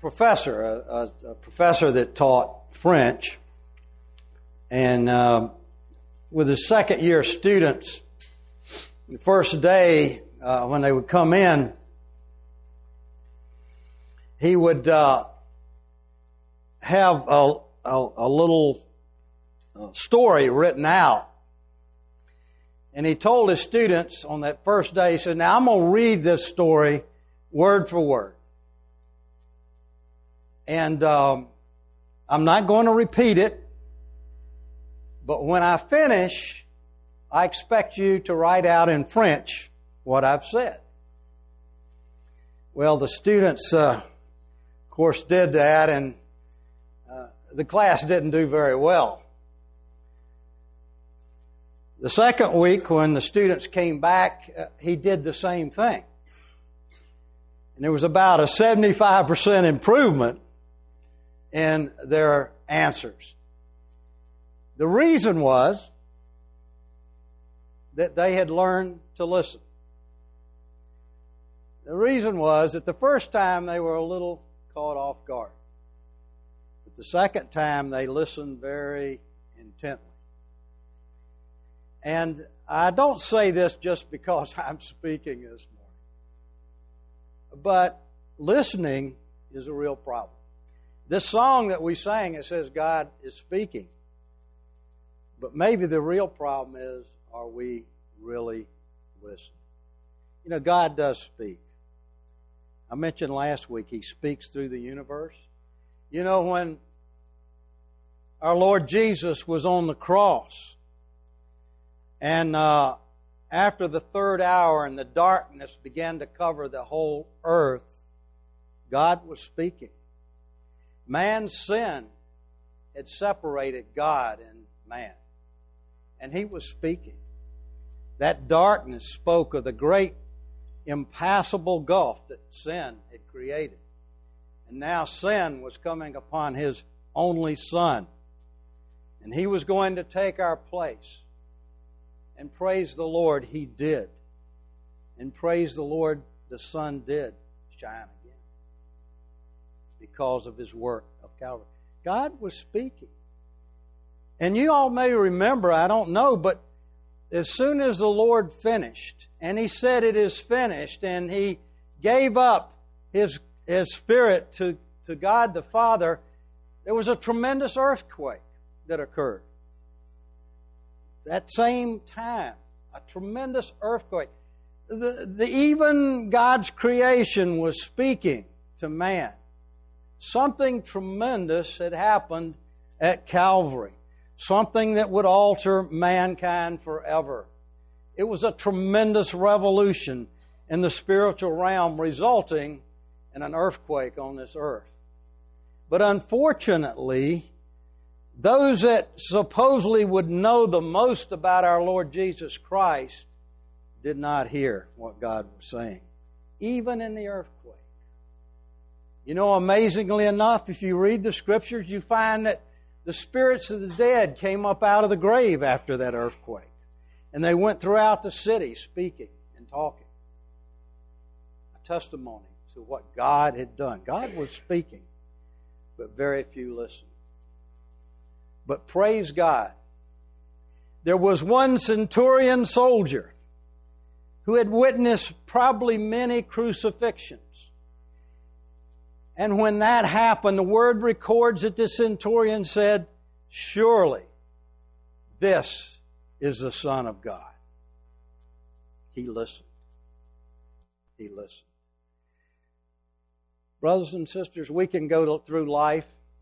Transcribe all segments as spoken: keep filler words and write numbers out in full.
professor, a, a, a professor that taught French, and um, with his second year students, the first day uh, when they would come in, he would uh, have a, a, a little uh, story written out. And he told his students on that first day, he said, now I'm going to read this story word for word. And um, I'm not going to repeat it, but when I finish, I expect you to write out in French what I've said. Well, the students, uh, of course, did that, and uh, the class didn't do very well. The second week, when the students came back, uh, he did the same thing. And there was about a seventy-five percent improvement in their answers. The reason was that they had learned to listen. The reason was that the first time they were a little caught off guard. But the second time they listened very intently. And I don't say this just because I'm speaking this morning. But listening is a real problem. This song that we sang, it says God is speaking. But maybe the real problem is, are we really listening? You know, God does speak. I mentioned last week He speaks through the universe. You know, when our Lord Jesus was on the cross, and uh, after the third hour and the darkness began to cover the whole earth, God was speaking. Man's sin had separated God and man, and He was speaking. That darkness spoke of the great impassable gulf that sin had created. And now sin was coming upon His only Son, and He was going to take our place. And praise the Lord, He did. And praise the Lord, the sun did shine again because of His work of Calvary. God was speaking. And you all may remember, I don't know, but as soon as the Lord finished, and He said it is finished, and He gave up His, His Spirit to, to God the Father, there was a tremendous earthquake that occurred. That same time, a tremendous earthquake. The, the, even God's creation was speaking to man. Something tremendous had happened at Calvary. Something that would alter mankind forever. It was a tremendous revolution in the spiritual realm, resulting in an earthquake on this earth. But unfortunately, those that supposedly would know the most about our Lord Jesus Christ did not hear what God was saying, even in the earthquake. You know, amazingly enough, if you read the Scriptures, you find that the spirits of the dead came up out of the grave after that earthquake. And they went throughout the city speaking and talking. A testimony to what God had done. God was speaking, but very few listened. But praise God, there was one centurion soldier who had witnessed probably many crucifixions. And when that happened, the Word records that the centurion said, surely this is the Son of God. He listened. He listened. Brothers and sisters, we can go through life.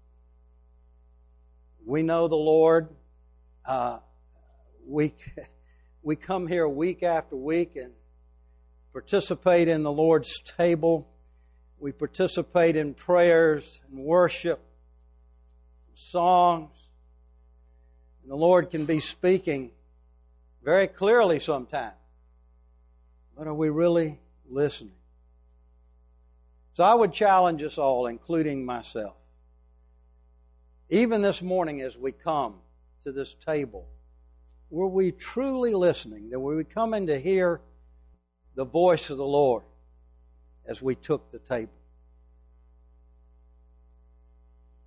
We know the Lord. Uh, we, we come here week after week and participate in the Lord's table. We participate in prayers and worship, songs. And the Lord can be speaking very clearly sometimes. But are we really listening? So I would challenge us all, including myself. Even this morning as we come to this table, were we truly listening? That we would come in to hear the voice of the Lord as we took the table?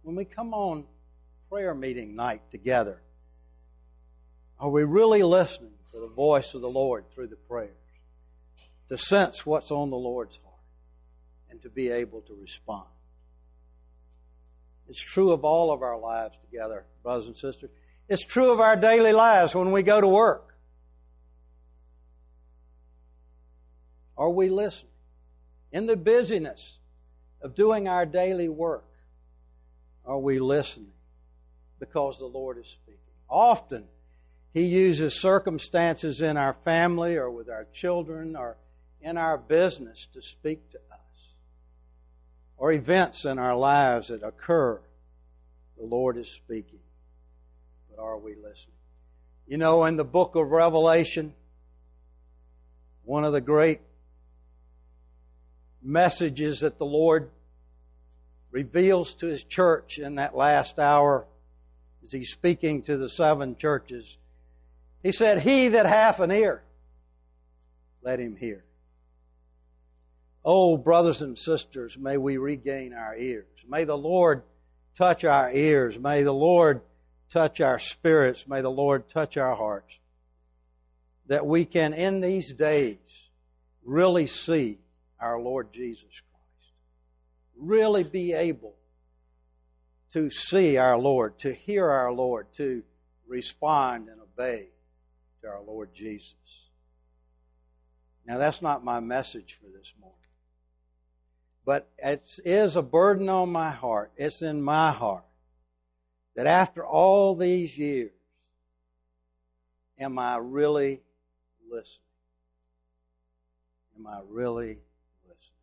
when we come on prayer meeting night together, are we really listening to the voice of the Lord through the prayers? To sense what's on the Lord's heart and to be able to respond. It's true of all of our lives together, brothers and sisters. It's true of our daily lives when we go to work. Are we listening? In the busyness of doing our daily work, are we listening? Because the Lord is speaking. Often, He uses circumstances in our family or with our children or in our business to speak to us. Or events in our lives that occur. The Lord is speaking. But are we listening? You know, in the book of Revelation, one of the great messages that the Lord reveals to His church in that last hour as He's speaking to the seven churches, He said, "He that hath an ear, let him hear." Oh, brothers and sisters, may we regain our ears. May the Lord touch our ears. May the Lord touch our spirits. May the Lord touch our hearts. That we can, in these days, really see our Lord Jesus Christ. Really be able to see our Lord, to hear our Lord, to respond and obey to our Lord Jesus. Now, that's not my message for this morning. But it is a burden on my heart. It's in my heart that after all these years, am I really listening? Am I really listening?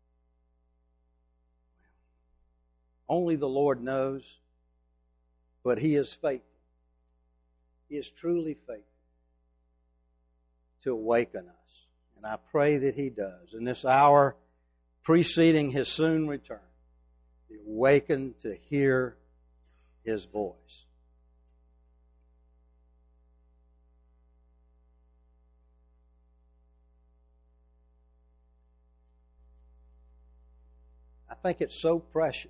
Only the Lord knows, but He is faithful. He is truly faithful to awaken us. And I pray that He does. In this hour preceding His soon return, be awakened to hear His voice. I think it's so precious.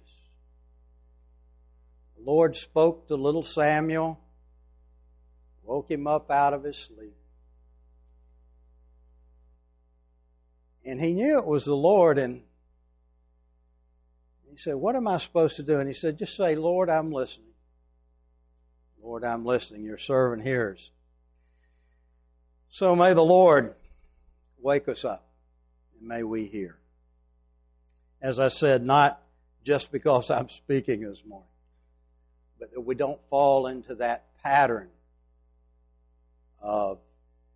The Lord spoke to little Samuel, woke him up out of his sleep. And he knew it was the Lord, and he said, "What am I supposed to do?" And he said, "Just say, Lord, I'm listening. Lord, I'm listening. Your servant hears." So may the Lord wake us up, and may we hear. As I said, not just because I'm speaking this morning, but that we don't fall into that pattern of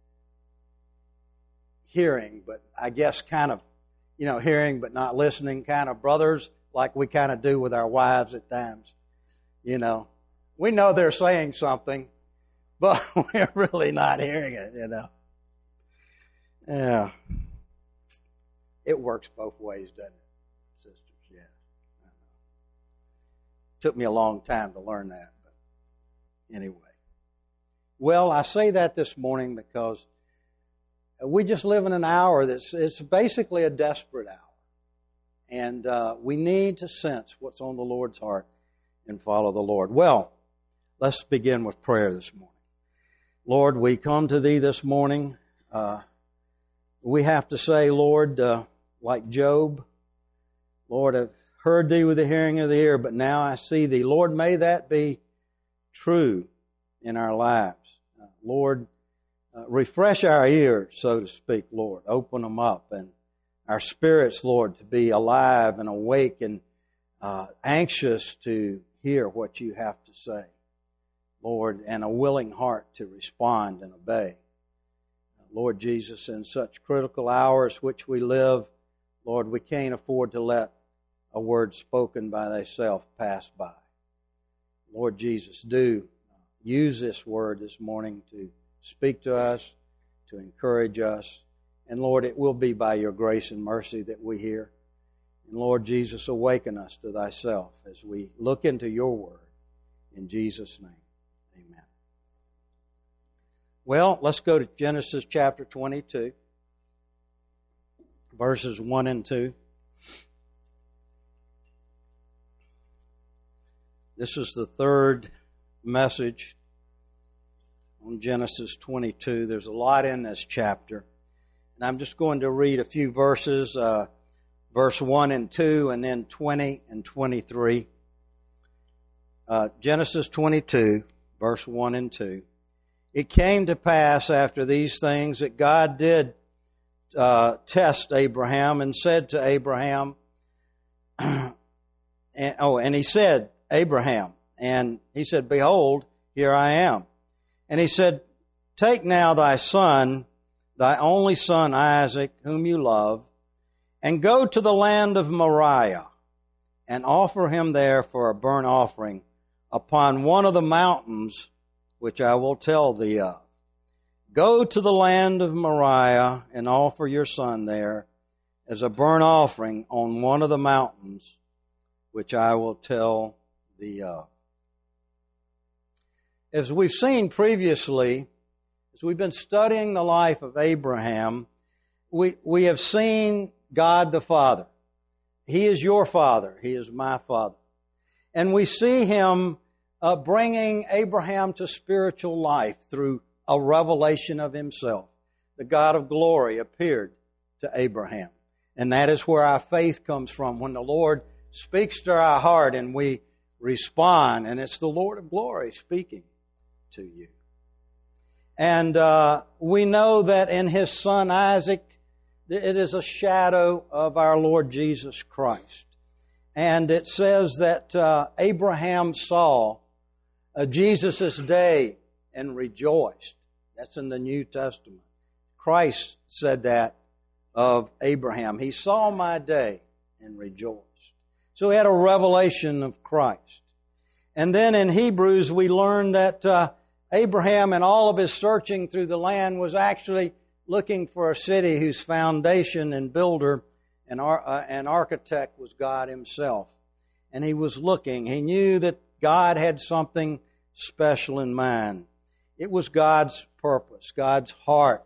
hearing, but I guess kind of, you know, hearing but not listening kind of brothers, like we kind of do with our wives at times. You know, we know they're saying something, but we're really not hearing it, you know. Yeah. It works both ways, doesn't it, sisters? Yeah. I know. Took me a long time to learn that, but anyway. Well, I say that this morning because we just live in an hour that's it's basically a desperate hour. And uh, we need to sense what's on the Lord's heart and follow the Lord. Well, let's begin with prayer this morning. Lord, we come to Thee this morning. Uh, we have to say, Lord, uh, like Job, Lord, I've heard Thee with the hearing of the ear, but now I see Thee. Lord, may that be true in our lives. Uh, Lord, Uh, refresh our ears, so to speak, Lord. Open them up. And our spirits, Lord, to be alive and awake and uh, anxious to hear what You have to say, Lord, and a willing heart to respond and obey. Uh, Lord Jesus, in such critical hours which we live, Lord, we can't afford to let a word spoken by Thyself pass by. Lord Jesus, do use this word this morning to speak to us, to encourage us. And Lord, it will be by Your grace and mercy that we hear. And Lord Jesus, awaken us to Thyself as we look into Your word. In Jesus' name, amen. Well, let's go to Genesis chapter twenty-two, verses one and two. This is the third message on Genesis twenty-two. There's a lot in this chapter. And I'm just going to read a few verses, uh, verse one and two, and then twenty and twenty-three. Uh, Genesis twenty-two, verse one and two. It came to pass after these things that God did uh, test Abraham and said to Abraham, and, oh, and he said, Abraham, and he said, behold, here I am. And he said, take now thy son, thy only son Isaac, whom you love, and go to the land of Moriah, and offer him there for a burnt offering upon one of the mountains which I will tell thee of. Go to the land of Moriah, and offer your son there as a burnt offering on one of the mountains which I will tell thee of. As we've seen previously, as we've been studying the life of Abraham, we, we have seen God the Father. He is your Father. He is my Father. And we see Him uh, bringing Abraham to spiritual life through a revelation of Himself. The God of glory appeared to Abraham. And that is where our faith comes from, when the Lord speaks to our heart and we respond, and it's the Lord of glory speaking to you. And uh, we know that in His son Isaac, it is a shadow of our Lord Jesus Christ. And it says that uh, Abraham saw uh, Jesus' day and rejoiced. That's in the New Testament. Christ said that of Abraham. He saw my day and rejoiced. So he had a revelation of Christ. And then in Hebrews we learn that uh, Abraham, in all of his searching through the land, was actually looking for a city whose foundation and builder and, ar- uh, and architect was God Himself. And he was looking. He knew that God had something special in mind. It was God's purpose, God's heart.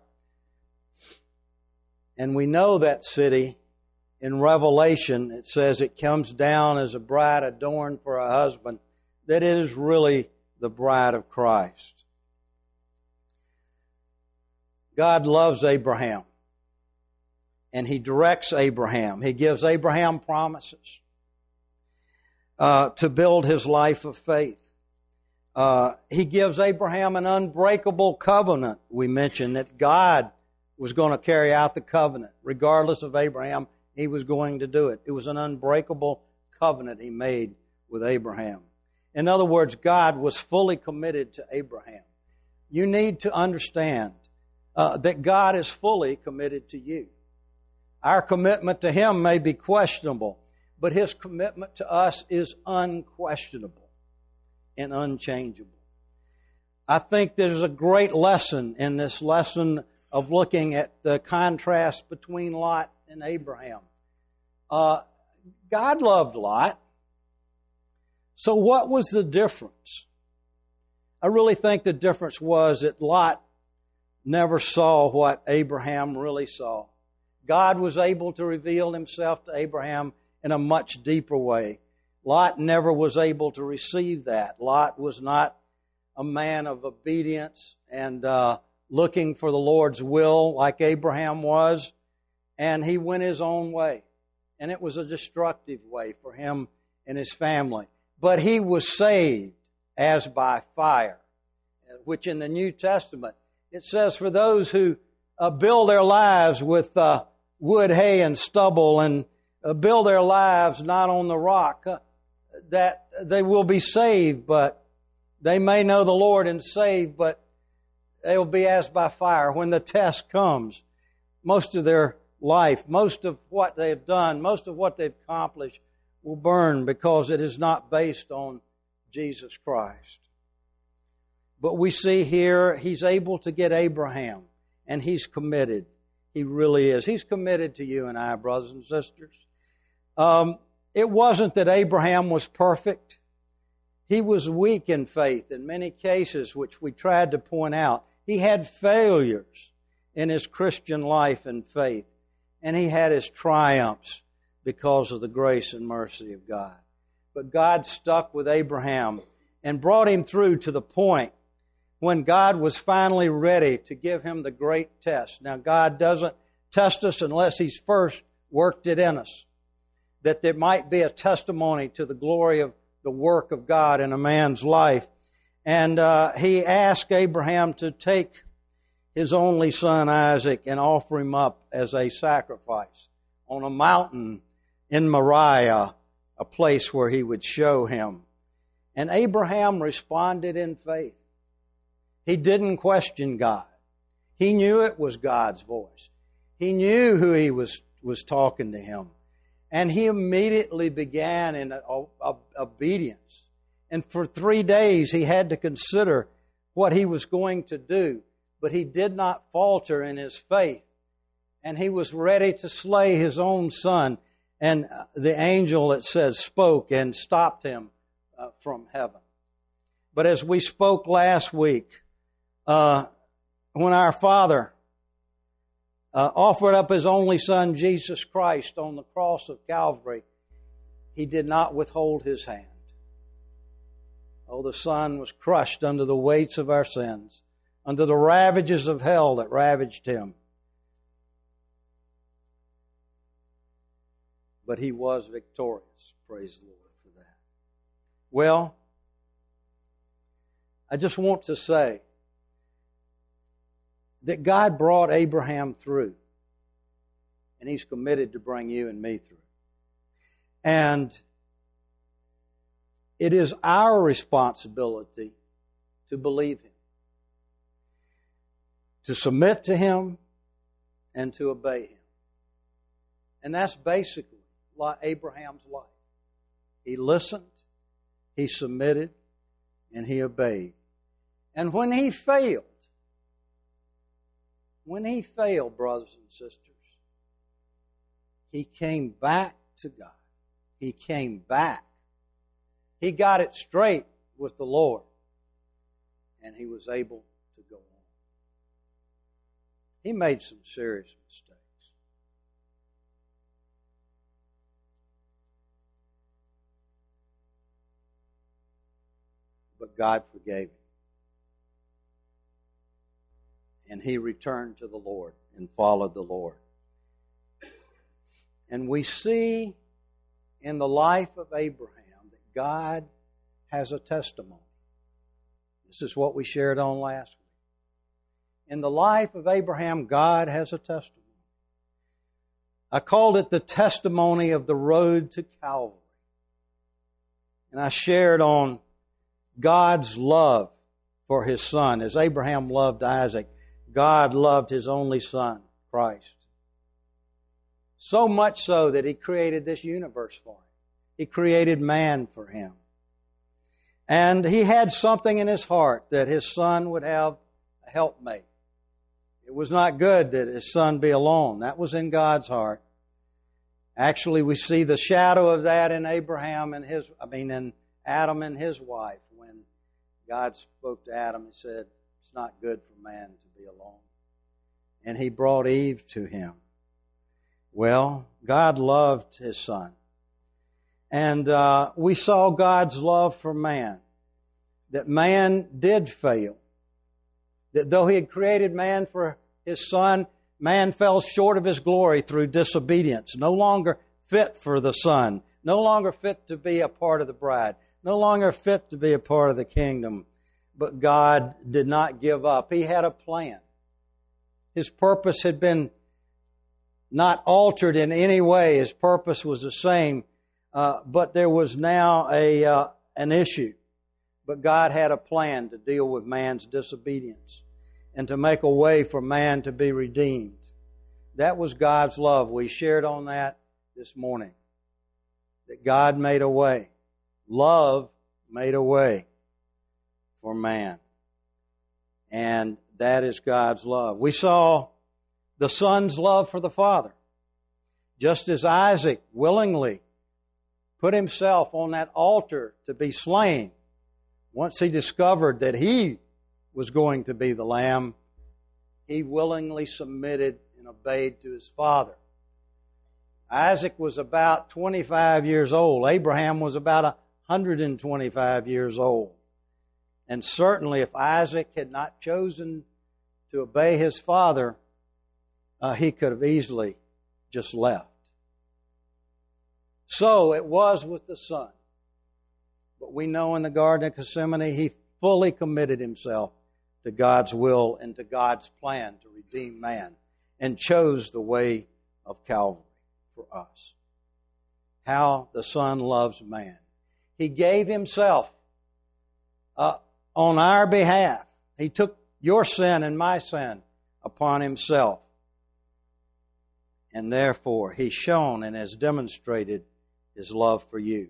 And we know that city. In Revelation, it says it comes down as a bride adorned for a husband, that it is really the bride of Christ. God loves Abraham, and He directs Abraham. He gives Abraham promises uh, to build his life of faith. Uh, he gives Abraham an unbreakable covenant. We mentioned that God was going to carry out the covenant. Regardless of Abraham, He was going to do it. It was an unbreakable covenant He made with Abraham. In other words, God was fully committed to Abraham. You need to understand uh, that God is fully committed to you. Our commitment to Him may be questionable, but His commitment to us is unquestionable and unchangeable. I think there's a great lesson in this lesson of looking at the contrast between Lot and Abraham. Uh, God loved Lot. So what was the difference? I really think the difference was that Lot never saw what Abraham really saw. God was able to reveal Himself to Abraham in a much deeper way. Lot never was able to receive that. Lot was not a man of obedience and uh, looking for the Lord's will like Abraham was. And he went his own way. And it was a destructive way for him and his family. But he was saved as by fire, which in the New Testament, it says for those who uh, build their lives with uh, wood, hay, and stubble, and uh, build their lives not on the rock, uh, that they will be saved, but they may know the Lord and saved, but they will be as by fire. When the test comes, most of their life, most of what they've done, most of what they've accomplished will burn because it is not based on Jesus Christ. But we see here He's able to get Abraham, and He's committed. He really is. He's committed to you and I, brothers and sisters. Um, it wasn't that Abraham was perfect. He was weak in faith in many cases, which we tried to point out. He had failures in his Christian life and faith, and he had his triumphs because of the grace and mercy of God. but God stuck with Abraham and brought him through to the point when God was finally ready to give him the great test. Now, God doesn't test us unless He's first worked it in us, that there might be a testimony to the glory of the work of God in a man's life. And uh, He asked Abraham to take his only son Isaac and offer him up as a sacrifice on a mountain in Moriah, a place where He would show him. And Abraham responded in faith. He didn't question God. He knew it was God's voice. He knew who He was, was talking to him. And he immediately began in a, a, a, obedience. And for three days he had to consider what he was going to do. But he did not falter in his faith. And he was ready to slay his own son. And the angel, it says, spoke and stopped him uh, from heaven. But as we spoke last week, uh, when our Father uh, offered up His only Son, Jesus Christ, on the cross of Calvary, He did not withhold His hand. Oh, the Son was crushed under the weights of our sins, under the ravages of hell that ravaged Him. But He was victorious. Praise the Lord for that. Well, I just want to say that God brought Abraham through, and He's committed to bring you and me through. And it is our responsibility to believe Him, to submit to Him, and to obey Him. And that's basically like Abraham's life. He listened, he submitted, and he obeyed. And when he failed, when he failed, brothers and sisters, he came back to God. He came back. He got it straight with the Lord, and he was able to go on. He made some serious mistakes. But God forgave him. And he returned to the Lord and followed the Lord. And we see in the life of Abraham that God has a testimony. This is what we shared on last week. In the life of Abraham, God has a testimony. I called it the testimony of the road to Calvary. And I shared on God's love for His Son. As Abraham loved Isaac, God loved His only Son, Christ. So much so that He created this universe for him. He created man for him. And He had something in His heart that His Son would have a helpmate. It was not good that His Son be alone. That was in God's heart. Actually, we see the shadow of that in Abraham and his, I mean, in Adam and his wife. When God spoke to Adam, He said, it's not good for man to be alone. And He brought Eve to him. Well, God loved His Son. And uh, we saw God's love for man. That man did fail. That though He had created man for His Son, man fell short of His glory through disobedience. No longer fit for the Son. No longer fit to be a part of the bride. No longer fit to be a part of the kingdom. But God did not give up. He had a plan. His purpose had been not altered in any way. His purpose was the same. Uh, but there was now a uh, an issue. But God had a plan to deal with man's disobedience and to make a way for man to be redeemed. That was God's love. We shared on that this morning. That God made a way. Love made a way for man. And that is God's love. We saw the Son's love for the Father. Just as Isaac willingly put himself on that altar to be slain, once he discovered that he was going to be the lamb, he willingly submitted and obeyed to his father. Isaac was about twenty-five years old. Abraham was about one hundred twenty-five years old. And certainly if Isaac had not chosen to obey his father, uh, he could have easily just left. So it was with the son. But we know in the Garden of Gethsemane, he fully committed himself to God's will and to God's plan to redeem man and chose the way of Calvary for us. How the Son loves man. He gave himself uh, on our behalf. He took your sin and my sin upon himself. And therefore, he's shown and has demonstrated his love for you.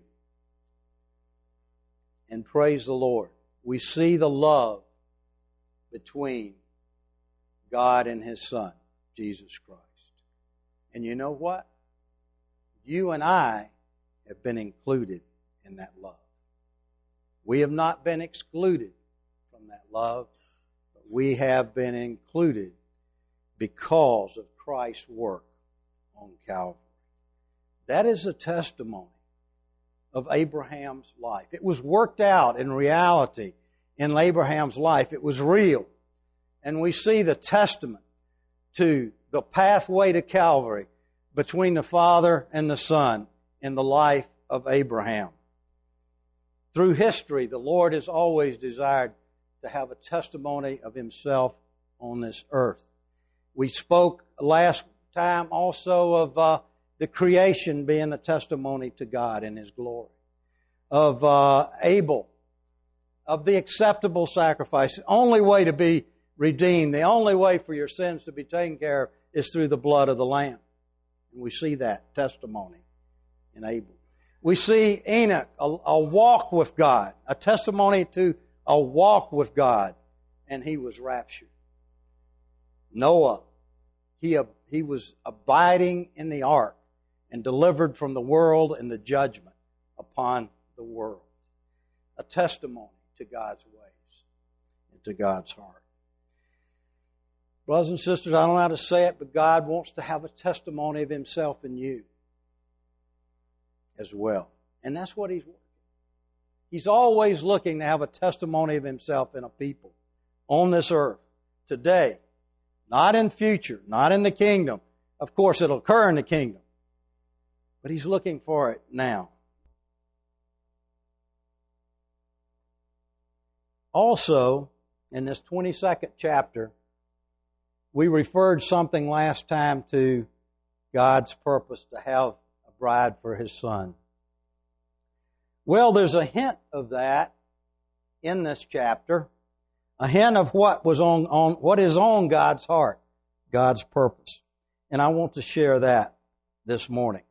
And praise the Lord, we see the love between God and His Son, Jesus Christ. And you know what? You and I have been included in that love. We have not been excluded from that love, but we have been included because of Christ's work on Calvary. That is a testimony of Abraham's life. It was worked out in reality in Abraham's life. It was real. And we see the testament to the pathway to Calvary between the Father and the Son in the life of Abraham. Through history, the Lord has always desired to have a testimony of Himself on this earth. We spoke last time also of uh, the creation being a testimony to God and His glory. Of uh, Abel, of the acceptable sacrifice. The only way to be redeemed, the only way for your sins to be taken care of is through the blood of the Lamb. And we see that testimony in Abel. We see Enoch, a, a walk with God, a testimony to a walk with God, and he was raptured. Noah, he, he was abiding in the ark and delivered from the world and the judgment upon the world. A testimony to God's ways and to God's heart. Brothers and sisters, I don't know how to say it, but God wants to have a testimony of Himself in you as well. And that's what He's working. He's always looking to have a testimony of Himself in a people on this earth today, not in future, not in the kingdom. Of course, it'll occur in the kingdom. But He's looking for it now. Also, in this twenty-second chapter, we referred something last time to God's purpose to have a bride for His Son. Well, there's a hint of that in this chapter, a hint of what was on, on what is on God's heart, God's purpose. And I want to share that this morning.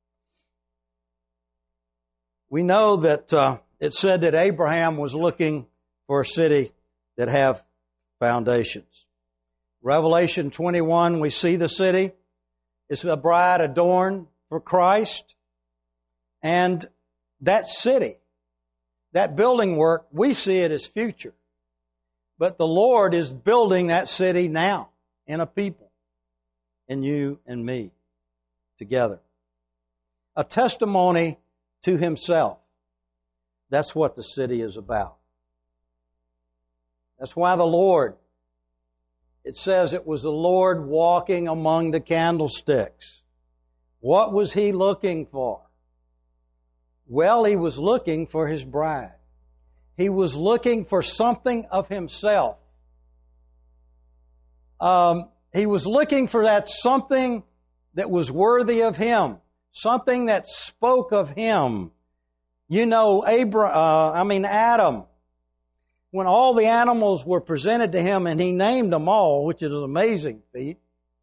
We know that uh, it said that Abraham was looking for a city that have foundations. Revelation twenty-one, we see the city. It's a bride adorned for Christ. And that city, that building work, we see it as future. But the Lord is building that city now in a people, in you and me, together. A testimony to Himself. That's what the city is about. That's why the Lord, it says it was the Lord walking among the candlesticks. What was He looking for? Well, He was looking for His bride. He was looking for something of Himself. Um, he was looking for that something that was worthy of Him. Something that spoke of Him. You know, Abraham, uh, I mean Adam, when all the animals were presented to him and he named them all, which is an amazing feat.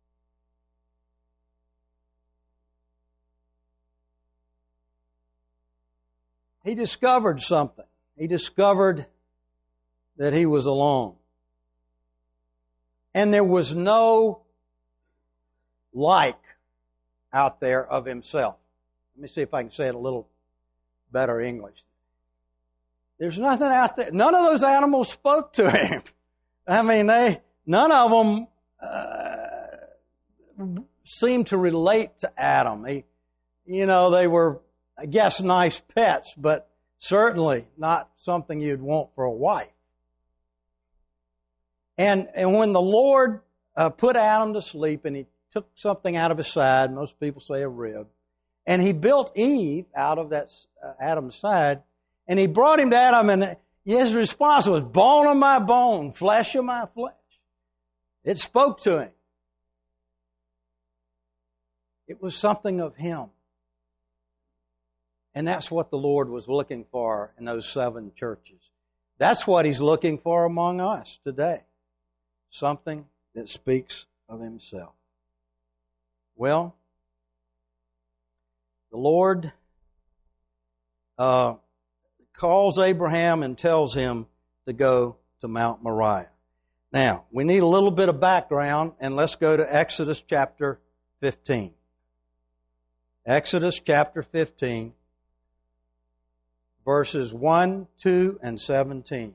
He discovered something. He discovered that he was alone. And there was no like out there of himself. Let me see if I can say it a little better English. There's nothing out there. None of those animals spoke to him. I mean, they none of them uh, seemed to relate to Adam. He, you know, they were, I guess, nice pets, but certainly not something you'd want for a wife. And, and when the Lord uh, put Adam to sleep and he took something out of his side, most people say a rib, and he built Eve out of that uh, Adam's side, and he brought him to Adam, and his response was, bone of my bone, flesh of my flesh. It spoke to him. It was something of him. And that's what the Lord was looking for in those seven churches. That's what He's looking for among us today. Something that speaks of Himself. Well, the Lord uh, calls Abraham and tells him to go to Mount Moriah. Now, we need a little bit of background, and let's go to Exodus chapter fifteen. Exodus chapter fifteen, verses one, two, and seventeen.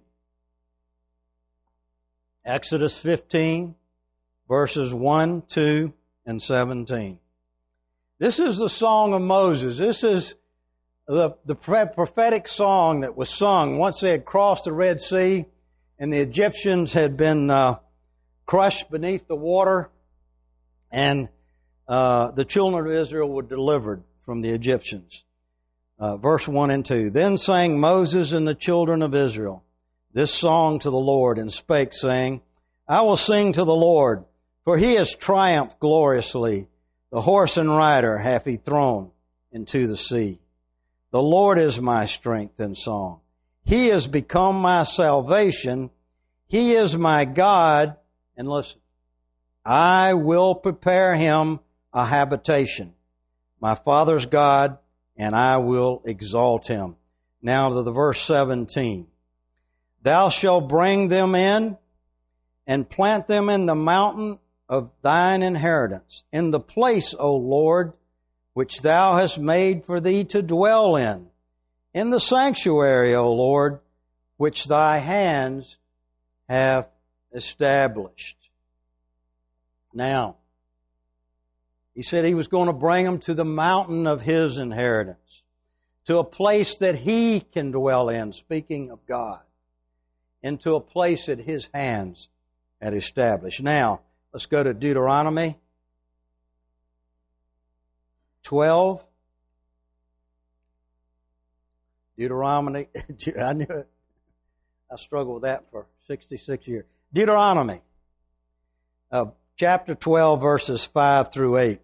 Exodus fifteen, verses one, two, and seventeen. This is the song of Moses. This is the, the prophetic song that was sung once they had crossed the Red Sea and the Egyptians had been uh, crushed beneath the water, and uh, the children of Israel were delivered from the Egyptians. Uh, verse one and two. Then sang Moses and the children of Israel this song to the Lord, and spake, saying, I will sing to the Lord, for He has triumphed gloriously. The horse and rider hath He thrown into the sea. The Lord is my strength and song. He has become my salvation. He is my God. And listen, I will prepare Him a habitation, my Father's God, and I will exalt Him. Now to the verse seventeen. Thou shalt bring them in and plant them in the mountain of thine inheritance, in the place, O Lord, which Thou hast made for Thee to dwell in, in the sanctuary, O Lord, which Thy hands have established. Now, He said He was going to bring them to the mountain of His inheritance, to a place that He can dwell in, speaking of God, into a place that His hands had established. Now, let's go to Deuteronomy twelve. Deuteronomy, I knew it. I struggled with that for sixty-six years. Deuteronomy, uh, chapter twelve, verses five through eight.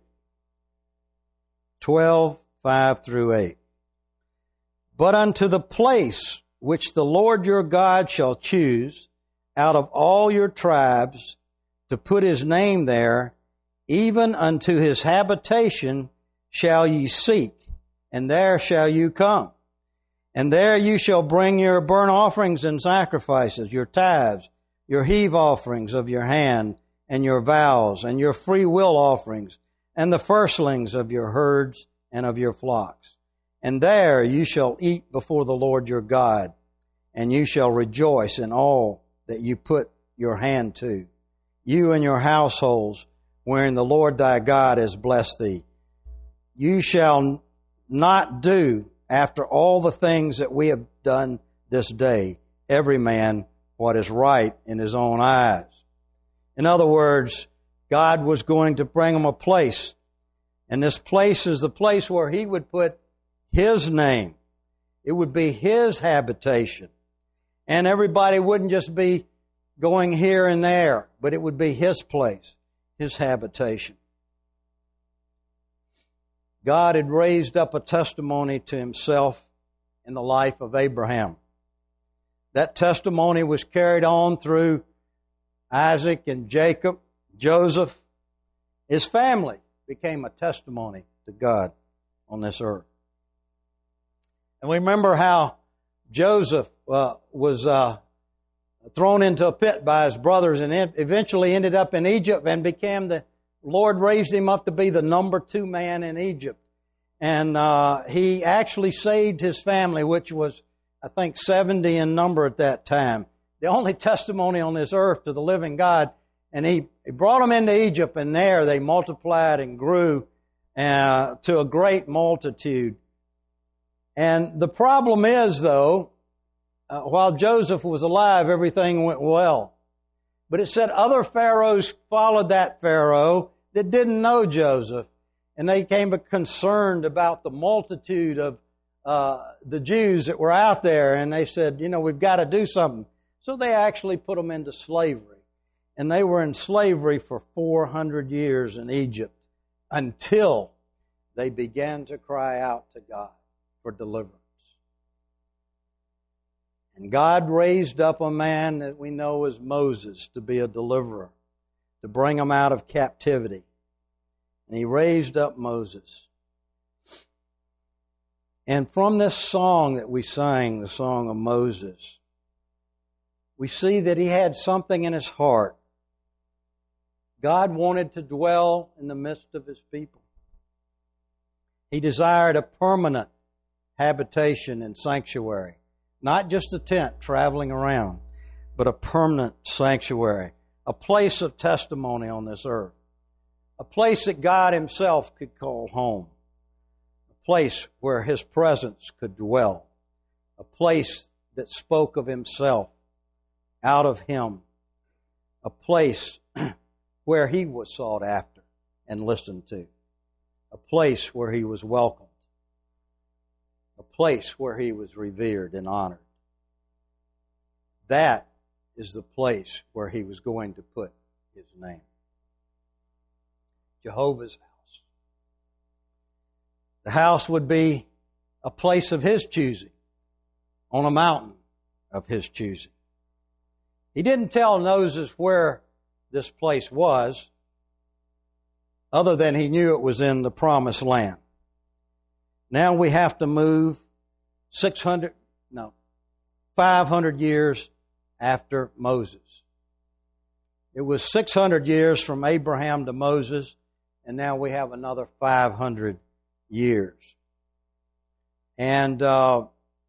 twelve, five through eight. But unto the place which the Lord your God shall choose out of all your tribes to put His name there, even unto His habitation shall ye seek, and there shall you come. And there you shall bring your burnt offerings and sacrifices, your tithes, your heave offerings of your hand, and your vows, and your free will offerings, and the firstlings of your herds and of your flocks. And there you shall eat before the Lord your God, and you shall rejoice in all that you put your hand to, you and your households, wherein the Lord thy God has blessed thee. You shall not do after all the things that we have done this day, every man what is right in his own eyes. In other words, God was going to bring them a place, and this place is the place where He would put His name. It would be His habitation. And everybody wouldn't just be going here and there, but it would be His place, His habitation. God had raised up a testimony to Himself in the life of Abraham. That testimony was carried on through Isaac and Jacob, Joseph. His family became a testimony to God on this earth. And we remember how Joseph uh, was uh, thrown into a pit by his brothers and eventually ended up in Egypt and became the Lord raised him up to be the number two man in Egypt. And uh, he actually saved his family, which was, I think, seventy in number at that time. The only testimony on this earth to the living God. And he, he brought them into Egypt, and there they multiplied and grew uh, to a great multitude. And the problem is, though, uh, while Joseph was alive, everything went well. But it said other pharaohs followed that Pharaoh that didn't know Joseph, and they became concerned about the multitude of uh, the Jews that were out there, and they said, you know, we've got to do something. So they actually put them into slavery. And they were in slavery for four hundred years in Egypt until they began to cry out to God for deliverance. And God raised up a man that we know as Moses to be a deliverer, to bring them out of captivity. And He raised up Moses. And from this song that we sang, the song of Moses, we see that he had something in his heart. God wanted to dwell in the midst of His people. He desired a permanent habitation and sanctuary. Not just a tent traveling around, but a permanent sanctuary. A place of testimony on this earth. A place that God Himself could call home. A place where His presence could dwell. A place that spoke of Himself, out of Him. A place where He was sought after and listened to. A place where He was welcomed. A place where He was revered and honored. That is the place where He was going to put His name. Jehovah's house. The house would be a place of His choosing, on a mountain of His choosing. He didn't tell Moses where this place was, other than he knew it was in the promised land. Now we have to move six hundred, no, five hundred years after Moses. It was six hundred years from Abraham to Moses, and now we have another five hundred years. And uh,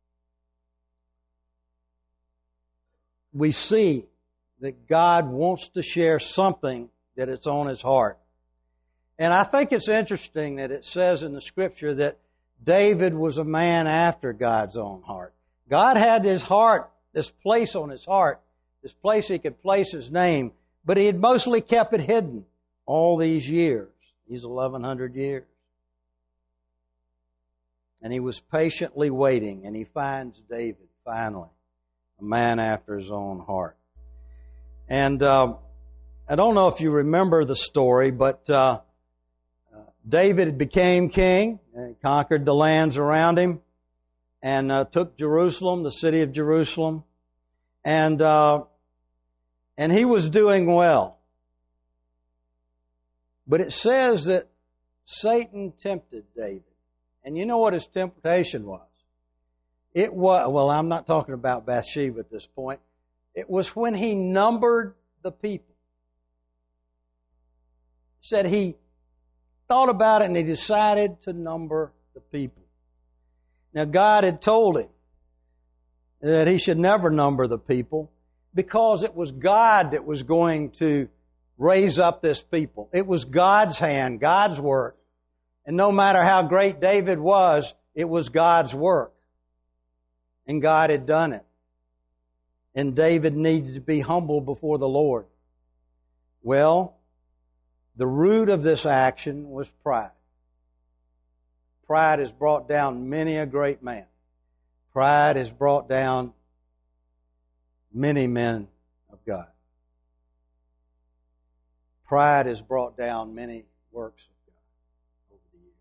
we see that God wants to share something that is on His heart. And I think it's interesting that it says in the Scripture that David was a man after God's own heart. God had His heart, this place on His heart, this place He could place His name, but He had mostly kept it hidden all these years, these eleven hundred years. And He was patiently waiting, and He finds David, finally, a man after His own heart. And uh, I don't know if you remember the story, but uh, uh, David became king and conquered the lands around him and uh, took Jerusalem, the city of Jerusalem. And, uh, and he was doing well. But it says that Satan tempted David. And you know what his temptation was? It was, well, I'm not talking about Bathsheba at this point. It was when he numbered the people. He said he thought about it and he decided to number the people. Now, God had told him that he should never number the people because it was God that was going to raise up this people. It was God's hand, God's work. And no matter how great David was, it was God's work. And God had done it. And David needed to be humble before the Lord. Well, the root of this action was pride. Pride has brought down many a great man. Pride has brought down many men of God. Pride has brought down many works of God over the years.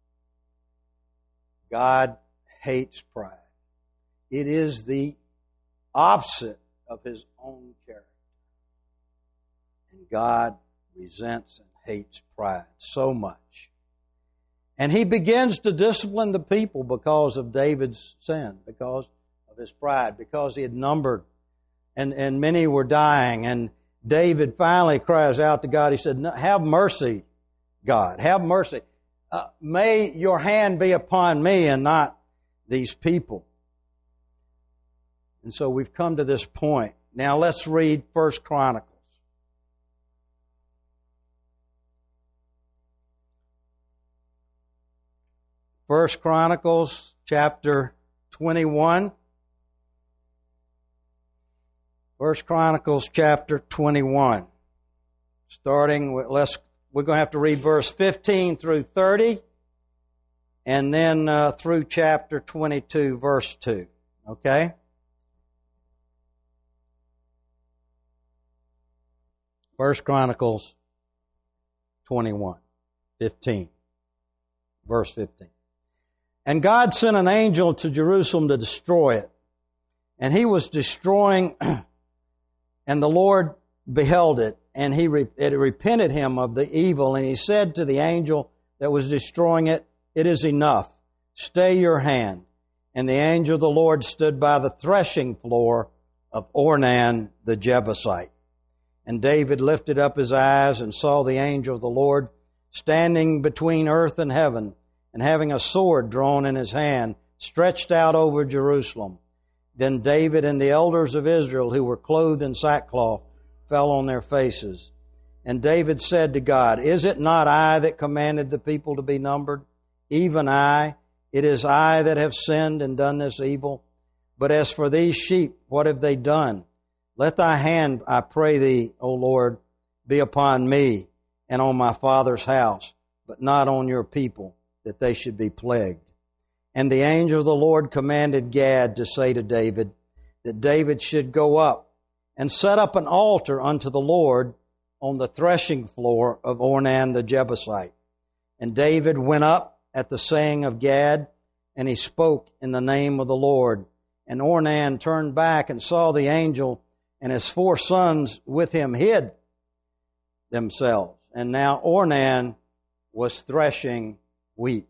God hates pride. It is the opposite of His own character. And God resents and hates pride so much. And He begins to discipline the people because of David's sin, because of his pride, because he had numbered and, and many were dying. And David finally cries out to God. He said, have mercy, God, have mercy. Uh, may your hand be upon me and not these people. And so we've come to this point. Now let's read First Chronicles. First Chronicles chapter twenty-one. First Chronicles chapter twenty-one. Starting with, let's, we're going to have to read verse fifteen through thirty, and then uh, through chapter twenty-two, verse two. Okay? First Chronicles twenty-one, fifteen, verse fifteen. And God sent an angel to Jerusalem to destroy it. And he was destroying, and the Lord beheld it, and he it repented him of the evil. And he said to the angel that was destroying it, "It is enough. Stay your hand." And the angel of the Lord stood by the threshing floor of Ornan the Jebusite. And David lifted up his eyes and saw the angel of the Lord standing between earth and heaven, and having a sword drawn in his hand, stretched out over Jerusalem. Then David and the elders of Israel, who were clothed in sackcloth, fell on their faces. And David said to God, "Is it not I that commanded the people to be numbered? Even I. It is I that have sinned and done this evil. But as for these sheep, what have they done? Let thy hand, I pray thee, O Lord, be upon me and on my father's house, but not on your people, that they should be plagued." And the angel of the Lord commanded Gad to say to David that David should go up and set up an altar unto the Lord on the threshing floor of Ornan the Jebusite. And David went up at the saying of Gad, and he spoke in the name of the Lord. And Ornan turned back and saw the angel, and his four sons with him hid themselves. And now Ornan was threshing wheat.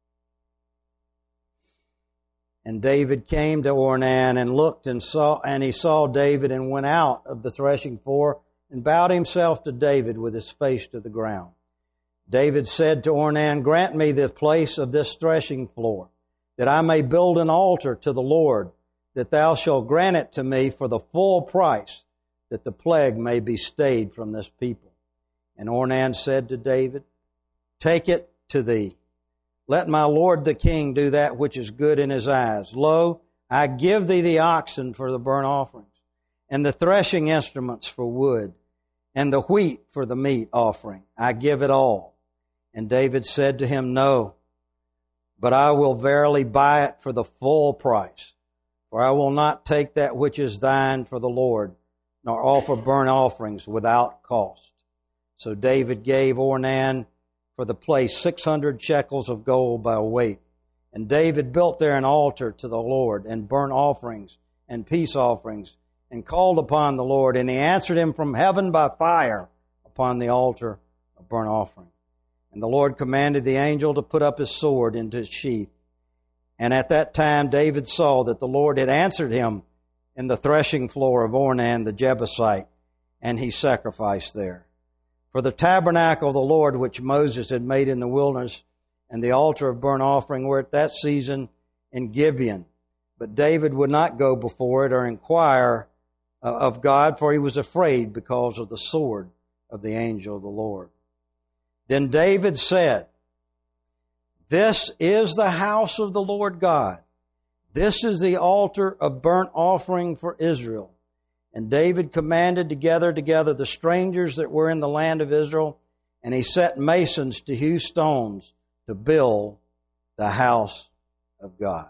And David came to Ornan and looked and saw, and he saw David and went out of the threshing floor and bowed himself to David with his face to the ground. David said to Ornan, "Grant me the place of this threshing floor, that I may build an altar to the Lord, that thou shalt grant it to me for the full price, that the plague may be stayed from this people." And Ornan said to David, "Take it to thee. Let my lord the king do that which is good in his eyes. Lo, I give thee the oxen for the burnt offerings, and the threshing instruments for wood, and the wheat for the meat offering. I give it all." And David said to him, "No, but I will verily buy it for the full price. For I will not take that which is thine for the Lord, nor offer burnt offerings without cost." So David gave Ornan for the place six hundred shekels of gold by weight. And David built there an altar to the Lord, and burnt offerings and peace offerings, and called upon the Lord. And he answered him from heaven by fire upon the altar of burnt offering. And the Lord commanded the angel to put up his sword into its sheath. And at that time David saw that the Lord had answered him in the threshing floor of Ornan the Jebusite, and he sacrificed there. For the tabernacle of the Lord which Moses had made in the wilderness, and the altar of burnt offering were at that season in Gibeon. But David would not go before it or inquire of God, for he was afraid because of the sword of the angel of the Lord. Then David said, "This is the house of the Lord God. This is the altar of burnt offering for Israel." And David commanded to gather together the strangers that were in the land of Israel, and he set masons to hew stones to build the house of God.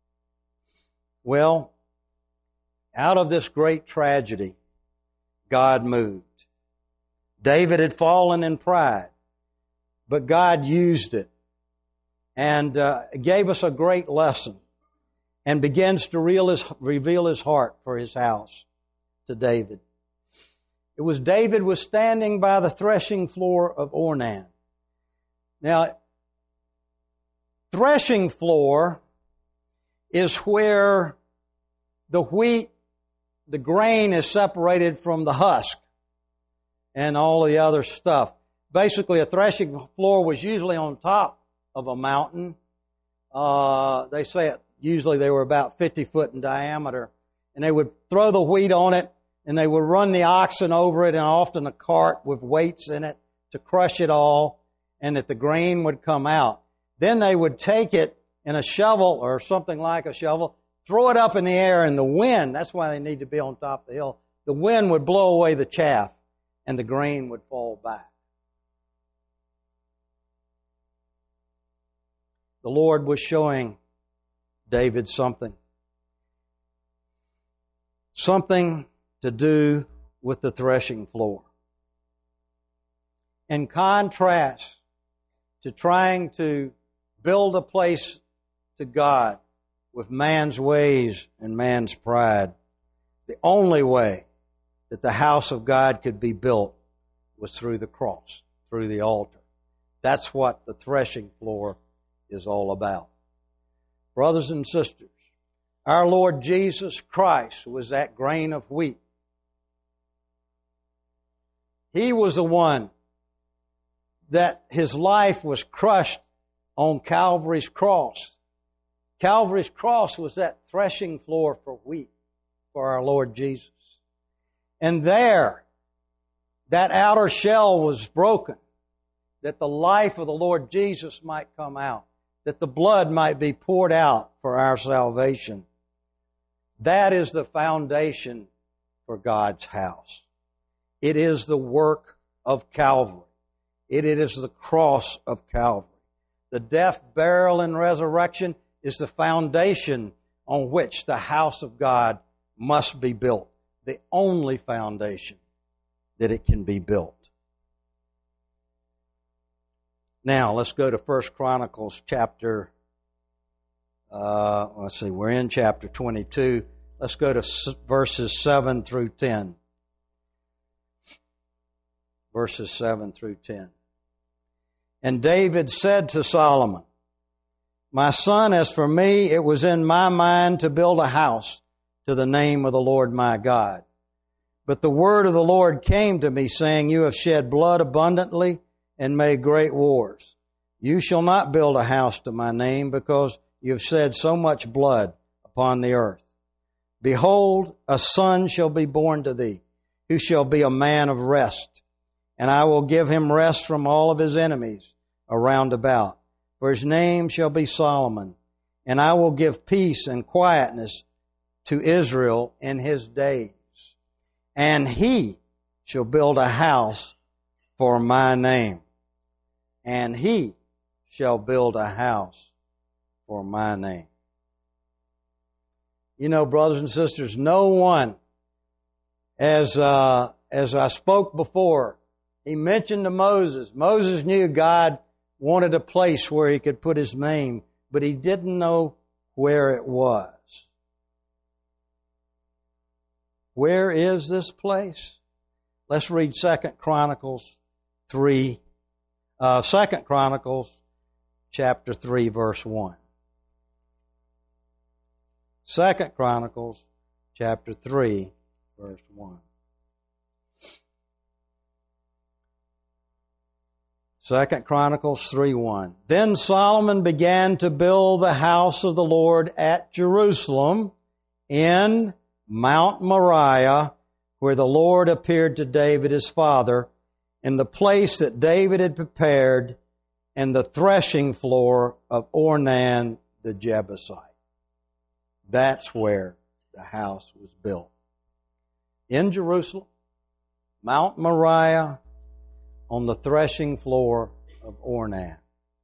Well, out of this great tragedy, God moved. David had fallen in pride, but God used it and uh, gave us a great lesson, and begins to reveal his, reveal his heart for his house to David. It was David was standing by the threshing floor of Ornan. Now, threshing floor is where the wheat, the grain is separated from the husk and all the other stuff. Basically, a threshing floor was usually on top of a mountain. Uh, they say it, usually they were about fifty foot in diameter. And they would throw the wheat on it, and they would run the oxen over it, and often a cart with weights in it to crush it all, and that the grain would come out. Then they would take it and a shovel or something like a shovel, throw it up in the air, and the wind, that's why they need to be on top of the hill, the wind would blow away the chaff and the grain would fall back. The Lord was showing David something. Something to do with the threshing floor. In contrast to trying to build a place to God with man's ways and man's pride, the only way that the house of God could be built was through the cross, through the altar. That's what the threshing floor is all about. Brothers and sisters, our Lord Jesus Christ was that grain of wheat. He was the one that His life was crushed on Calvary's cross. Calvary's cross was that threshing floor for wheat for our Lord Jesus. And there, that outer shell was broken, that the life of the Lord Jesus might come out, that the blood might be poured out for our salvation. That is the foundation for God's house. It is the work of Calvary. It is the cross of Calvary. The death, burial, and resurrection is the foundation on which the house of God must be built. The only foundation that it can be built. Now, let's go to First Chronicles chapter, uh, let's see, we're in chapter twenty-two. Let's go to verses seven through ten. Verses seven through ten. And David said to Solomon, "My son, as for me, it was in my mind to build a house to the name of the Lord my God. But the word of the Lord came to me, saying, You have shed blood abundantly and made great wars. You shall not build a house to my name, because you have shed so much blood upon the earth. Behold, a son shall be born to thee, who shall be a man of rest. And I will give him rest from all of his enemies around about. For his name shall be Solomon. And I will give peace and quietness to Israel in his days. And he shall build a house for my name. And he shall build a house for my name." You know, brothers and sisters, no one, as uh, as I spoke before, he mentioned to Moses. Moses knew God wanted a place where he could put his name, but he didn't know where it was. Where is this place? Let's read Second Chronicles three, uh, Second Chronicles chapter three, verse one. Second Chronicles chapter three, verse one. Second Chronicles three one. Then Solomon began to build the house of the Lord at Jerusalem in Mount Moriah, where the Lord appeared to David his father, in the place that David had prepared, and the threshing floor of Ornan the Jebusite. That's where the house was built. In Jerusalem, Mount Moriah, on the threshing floor of Ornan.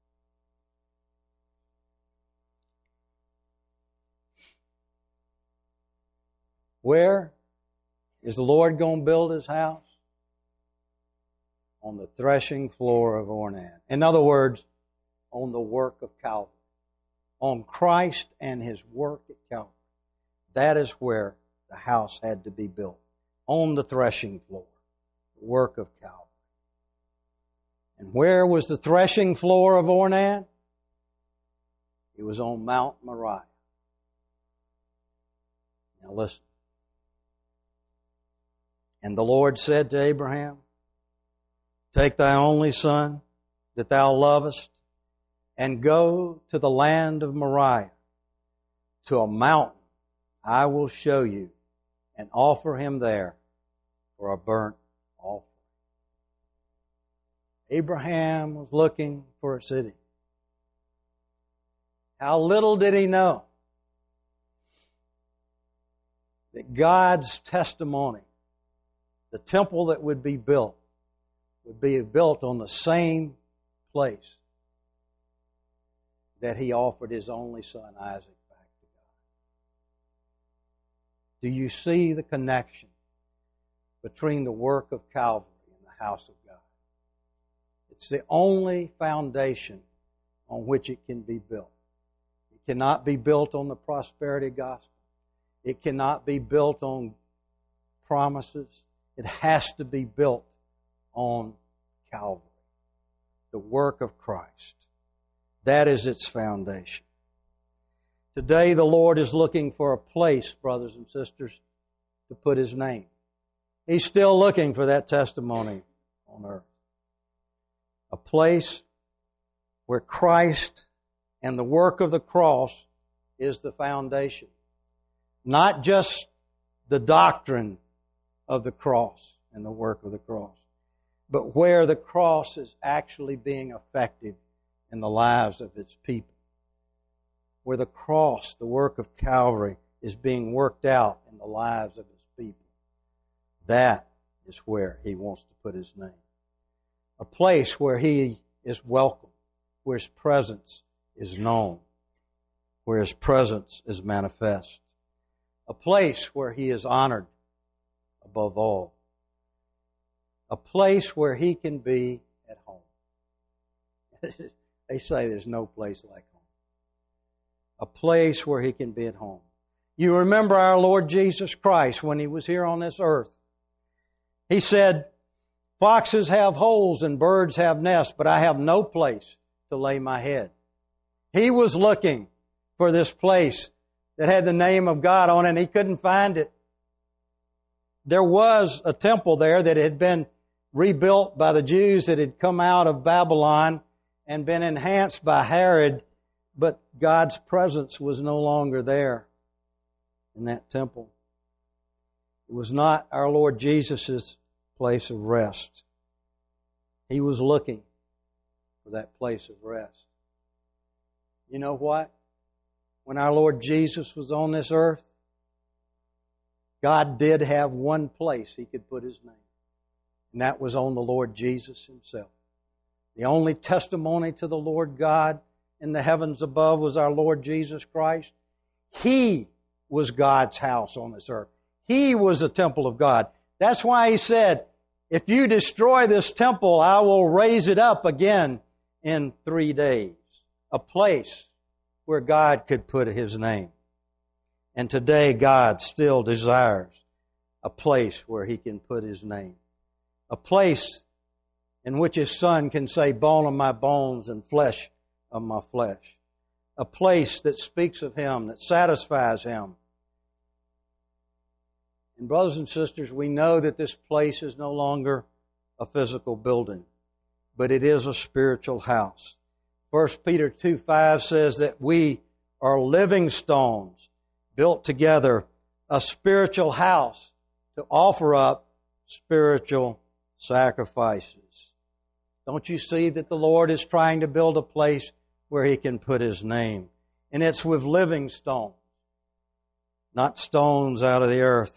Where is the Lord going to build His house? On the threshing floor of Ornan. In other words, on the work of Calvary. On Christ and His work at Calvary. That is where the house had to be built. On the threshing floor. The work of Calvary. And where was the threshing floor of Ornan? It was on Mount Moriah. Now listen. And the Lord said to Abraham, "Take thy only son that thou lovest, and go to the land of Moriah, to a mountain I will show you, and offer him there for a burnt offering." Abraham was looking for a city. How little did he know that God's testimony, the temple that would be built, would be built on the same place that he offered his only son, Isaac, back to God. Do you see the connection between the work of Calvary and the house of God? It's the only foundation on which it can be built. It cannot be built on the prosperity gospel. It cannot be built on promises. It has to be built on Calvary, the work of Christ. That is its foundation. Today the Lord is looking for a place, brothers and sisters, to put His name. He's still looking for that testimony on earth. A place where Christ and the work of the cross is the foundation. Not just the doctrine of the cross and the work of the cross, but where the cross is actually being effective in the lives of its people. Where the cross, the work of Calvary, is being worked out in the lives of His people. That is where He wants to put His name. A place where He is welcome, where His presence is known, where His presence is manifest. A place where He is honored above all. A place where He can be at home. They say there's no place like home. A place where He can be at home. You remember our Lord Jesus Christ when He was here on this earth. He said, "Foxes have holes and birds have nests, but I have no place to lay my head." He was looking for this place that had the name of God on it, and He couldn't find it. There was a temple there that had been rebuilt by the Jews that had come out of Babylon and been enhanced by Herod, but God's presence was no longer there in that temple. It was not our Lord Jesus' place of rest. He was looking for that place of rest. You know what? When our Lord Jesus was on this earth, God did have one place He could put His name. And that was on the Lord Jesus Himself. The only testimony to the Lord God in the heavens above was our Lord Jesus Christ. He was God's house on this earth. He was the temple of God. That's why He said, "If you destroy this temple, I will raise it up again in three days." A place where God could put His name. And today God still desires a place where He can put His name. A place in which His Son can say, "Bone of my bones and flesh of my flesh." A place that speaks of Him, that satisfies Him. And brothers and sisters, we know that this place is no longer a physical building, but it is a spiritual house. First Peter two five says that we are living stones built together, a spiritual house to offer up spiritual sacrifices. Don't you see that the Lord is trying to build a place where He can put His name? And it's with living stones, not stones out of the earth.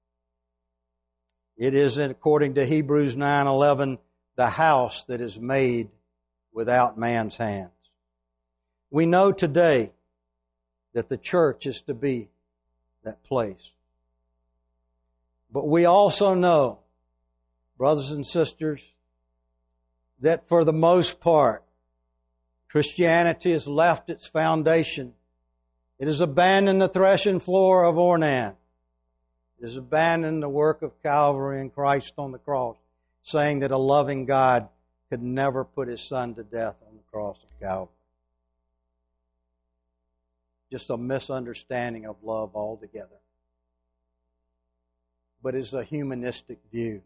It is, according to Hebrews nine eleven, the house that is made without man's hands. We know today that the church is to be that place. But we also know, brothers and sisters, that for the most part, Christianity has left its foundation. It has abandoned the threshing floor of Ornan. It has abandoned the work of Calvary and Christ on the cross, saying that a loving God could never put His Son to death on the cross of Calvary. Just a misunderstanding of love altogether. But it's a humanistic view.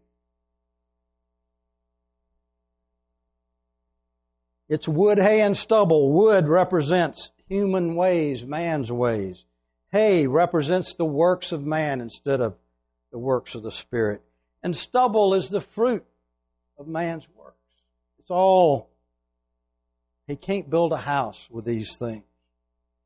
It's wood, hay, and stubble. Wood represents human ways, man's ways. Hay represents the works of man instead of the works of the Spirit. And stubble is the fruit of man's works. It's all. He can't build a house with these things.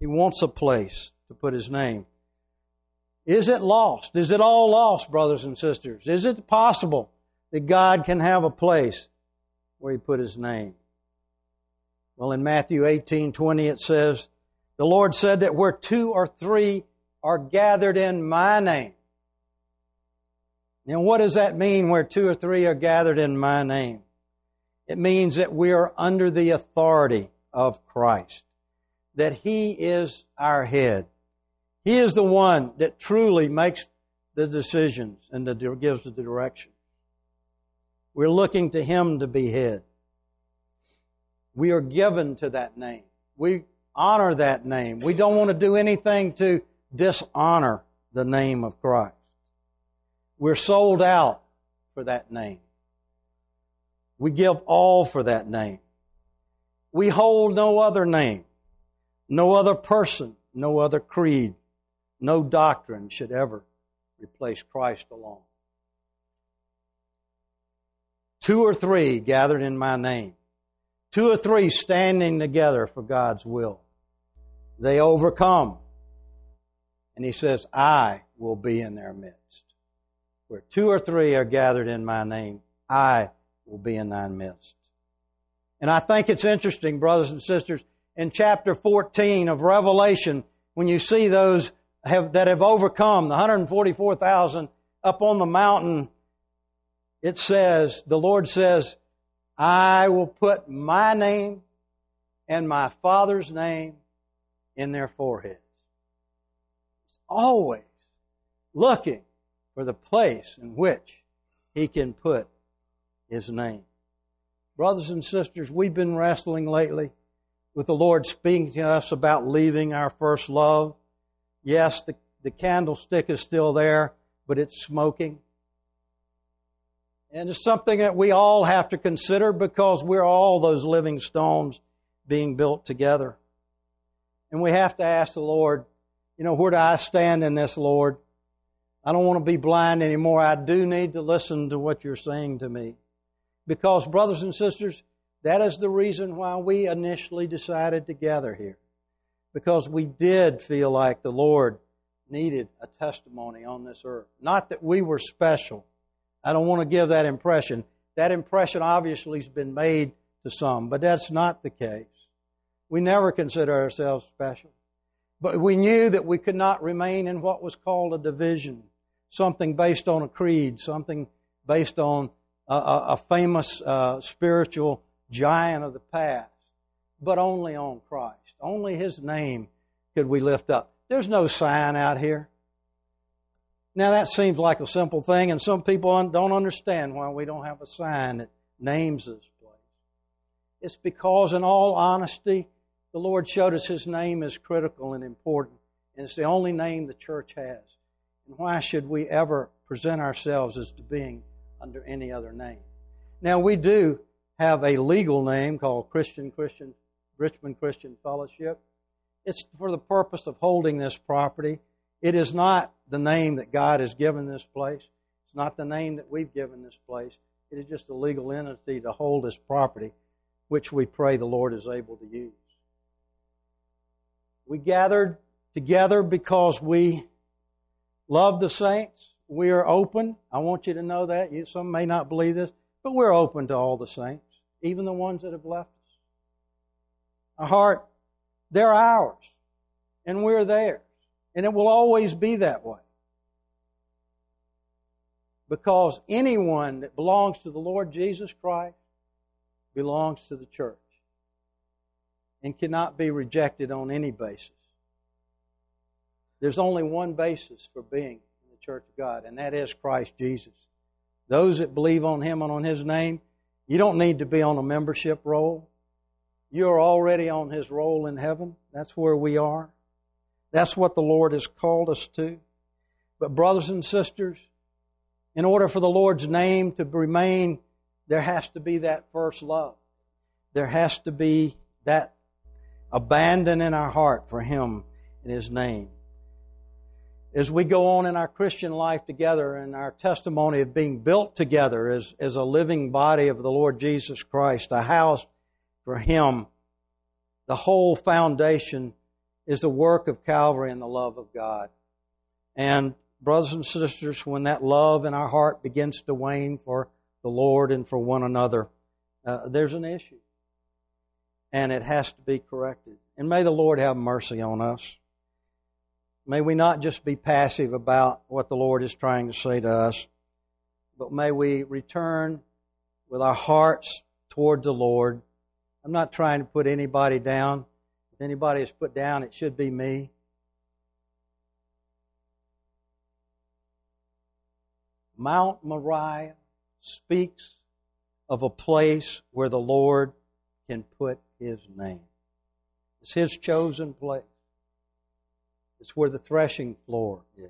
He wants a place to put His name. Is it lost? Is it all lost, brothers and sisters? Is it possible that God can have a place where He put His name? Well, in Matthew eighteen twenty it says, the Lord said that where two or three are gathered in My name. Now, what does that mean, where two or three are gathered in My name? It means that we are under the authority of Christ, that He is our head. He is the one that truly makes the decisions and that gives the direction. We're looking to Him to be head. We are given to that name. We honor that name. We don't want to do anything to dishonor the name of Christ. We're sold out for that name. We give all for that name. We hold no other name, no other person, no other creed, no doctrine should ever replace Christ alone. Two or three gathered in My name. Two or three standing together for God's will. They overcome. And He says, I will be in their midst. Where two or three are gathered in My name, I will be in thine midst. And I think it's interesting, brothers and sisters, in chapter fourteen of Revelation, when you see those have, that have overcome, the one hundred forty-four thousand up on the mountain, it says, the Lord says, I will put My name and My Father's name in their foreheads. It's always looking for the place in which He can put His name. Brothers and sisters, we've been wrestling lately with the Lord speaking to us about leaving our first love. Yes, the, the candlestick is still there, but it's smoking. And it's something that we all have to consider because we're all those living stones being built together. And we have to ask the Lord, you know, where do I stand in this, Lord? I don't want to be blind anymore. I do need to listen to what You're saying to me. Because, brothers and sisters, that is the reason why we initially decided to gather here. Because we did feel like the Lord needed a testimony on this earth. Not that we were special. I don't want to give that impression. That impression obviously has been made to some, but that's not the case. We never consider ourselves special. But we knew that we could not remain in what was called a division, something based on a creed, something based on a, a, a famous uh, spiritual giant of the past, but only on Christ. Only His name could we lift up. There's no sign out here. Now that seems like a simple thing, and some people don't understand why we don't have a sign that names this place. It's because, in all honesty, the Lord showed us His name is critical and important, and it's the only name the church has. And why should we ever present ourselves as to being under any other name? Now, we do have a legal name called Christian Christian Richmond Christian Fellowship. It's for the purpose of holding this property. It is not the name that God has given this place. It's not the name that we've given this place. It is just a legal entity to hold this property, which we pray the Lord is able to use. We gathered together because we love the saints. We are open. I want you to know that. You, some may not believe this, but we're open to all the saints, even the ones that have left us. Our heart, they're ours, and we're theirs. And it will always be that way. Because anyone that belongs to the Lord Jesus Christ belongs to the church and cannot be rejected on any basis. There's only one basis for being in the church of God, and that is Christ Jesus. Those that believe on Him and on His name, you don't need to be on a membership roll. You're already on His roll in heaven. That's where we are. That's what the Lord has called us to. But brothers and sisters, in order for the Lord's name to remain, there has to be that first love. There has to be that abandon in our heart for Him and His name. As we go on in our Christian life together and our testimony of being built together as, as a living body of the Lord Jesus Christ, a house for Him, the whole foundation is the work of Calvary and the love of God. And brothers and sisters, when that love in our heart begins to wane for the Lord and for one another, uh, there's an issue. And it has to be corrected. And may the Lord have mercy on us. May we not just be passive about what the Lord is trying to say to us, but may we return with our hearts toward the Lord. I'm not trying to put anybody down. If anybody is put down, it should be me. Mount Moriah speaks of a place where the Lord can put His name. It's His chosen place. It's where the threshing floor is.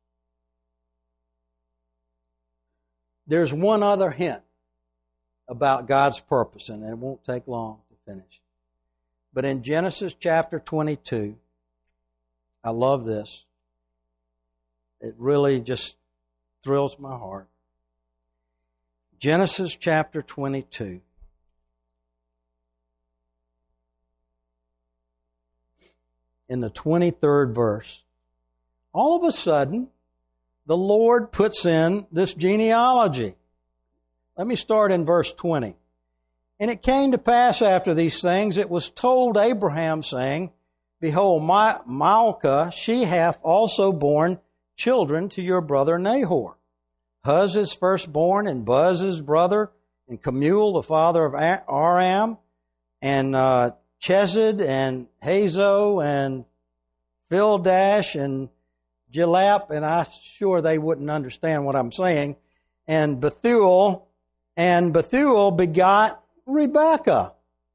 There's one other hint about God's purpose, and it won't take long to finish. But in Genesis chapter twenty-two, I love this. It really just thrills my heart. Genesis chapter twenty-two. In the twenty-third verse, all of a sudden, the Lord puts in this genealogy. Let me start in verse twenty. And it came to pass after these things, it was told Abraham, saying, Behold, my Milcah, she hath also borne children to your brother Nahor. Huz is firstborn, and Buz his brother, and Kemuel the father of Aram, and uh, Chesed, and Hazo, and Pildash, and Jelap, and I'm sure they wouldn't understand what I'm saying, and Bethuel, and Bethuel begot Rebekah.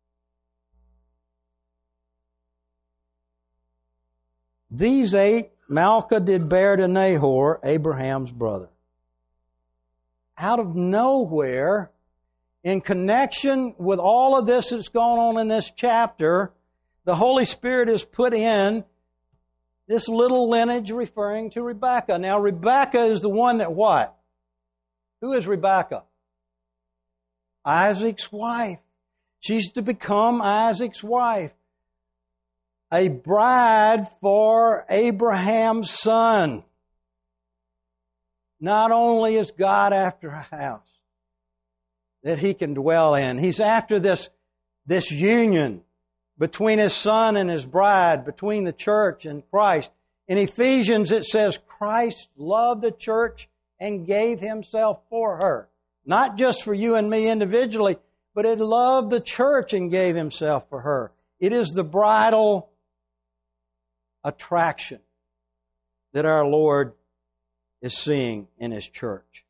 These eight Milcah did bear to Nahor, Abraham's brother. Out of nowhere, in connection with all of this that's going on in this chapter, the Holy Spirit has put in this little lineage referring to Rebekah. Now, Rebekah is the one that what? Who is Rebekah? Isaac's wife. She's to become Isaac's wife. A bride for Abraham's son. Not only is God after a house that He can dwell in, He's after this, this union between His Son and His bride, between the church and Christ. In Ephesians it says, Christ loved the church and gave Himself for her. Not just for you and me individually, but it loved the church and gave Himself for her. It is the bridal attraction that our Lord is seeing in His church.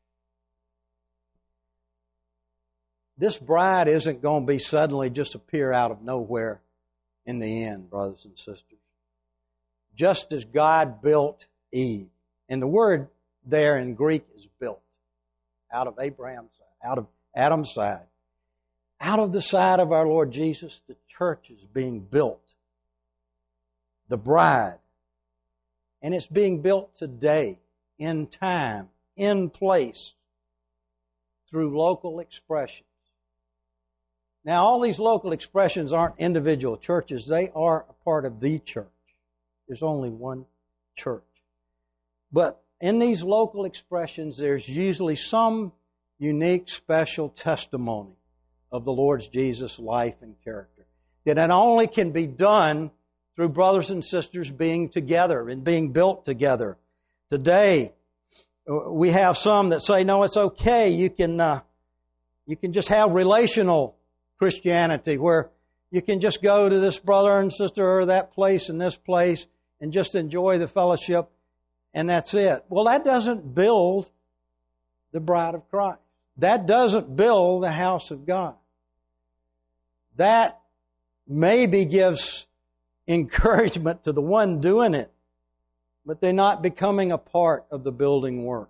This bride isn't going to be suddenly just appear out of nowhere in the end, brothers and sisters. Just as God built Eve, and the word there in Greek is built, out of Abraham's side, out of Adam's side. Out of the side of our Lord Jesus, the church is being built. The bride. And it's being built today, in time, in place, through local expressions. Now, all these local expressions aren't individual churches. They are a part of the church. There's only one church. But in these local expressions, there's usually some unique, special testimony of the Lord Jesus' life and character. That it only can be done through brothers and sisters being together and being built together. Today, we have some that say, no, it's okay. You can, uh, you can just have relational Christianity where you can just go to this brother and sister or that place and this place and just enjoy the fellowship and that's it. Well, that doesn't build the bride of Christ. That doesn't build the house of God. That maybe gives encouragement to the one doing it, but they're not becoming a part of the building work.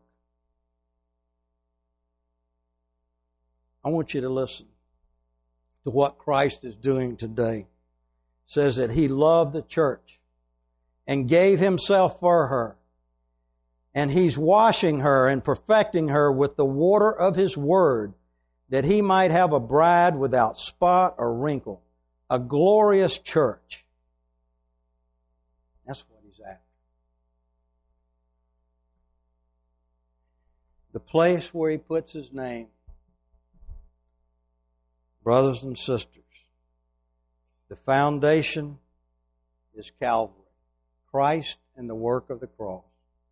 I want you to listen to what Christ is doing today. It says that He loved the church and gave Himself for her. And He's washing her and perfecting her with the water of His Word, that He might have a bride without spot or wrinkle, a glorious church. That's what He's after. The place where He puts His name, brothers and sisters, the foundation is Calvary, Christ and the work of the cross.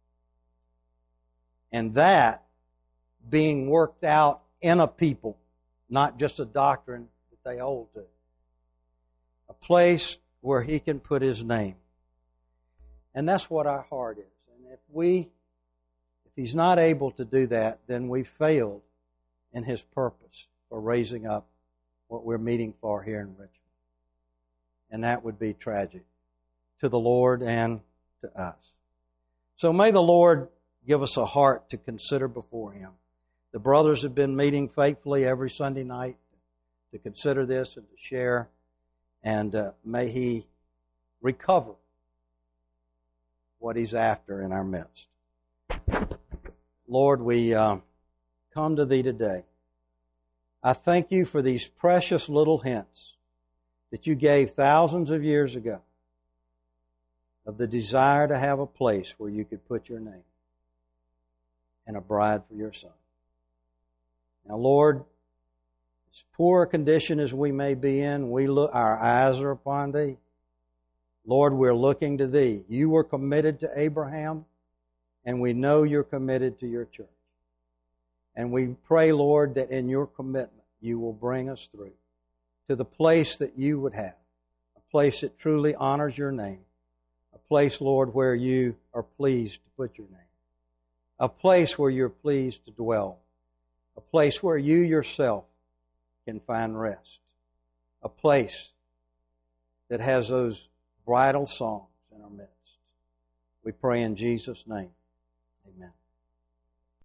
And that being worked out in a people, not just a doctrine that they hold to. A place where He can put His name. And that's what our heart is. And if we, if He's not able to do that, then we failed in His purpose for raising up what we're meeting for here in Richmond. And that would be tragic to the Lord and to us. So may the Lord give us a heart to consider before Him. The brothers have been meeting faithfully every Sunday night to consider this and to share. And uh, may He recover what He's after in our midst. Lord, we uh, come to Thee today. I thank You for these precious little hints that You gave thousands of years ago of the desire to have a place where You could put Your name and a bride for Your Son. Now, Lord, as poor a condition as we may be in, we look, our eyes are upon Thee. Lord, we're looking to Thee. You were committed to Abraham, and we know You're committed to Your church. And we pray, Lord, that in Your commitment, You will bring us through to the place that You would have, a place that truly honors Your name, a place, Lord, where You are pleased to put Your name, a place where You're pleased to dwell, a place where You yourself can find rest, a place that has those bridal songs in our midst. We pray in Jesus' name. Amen.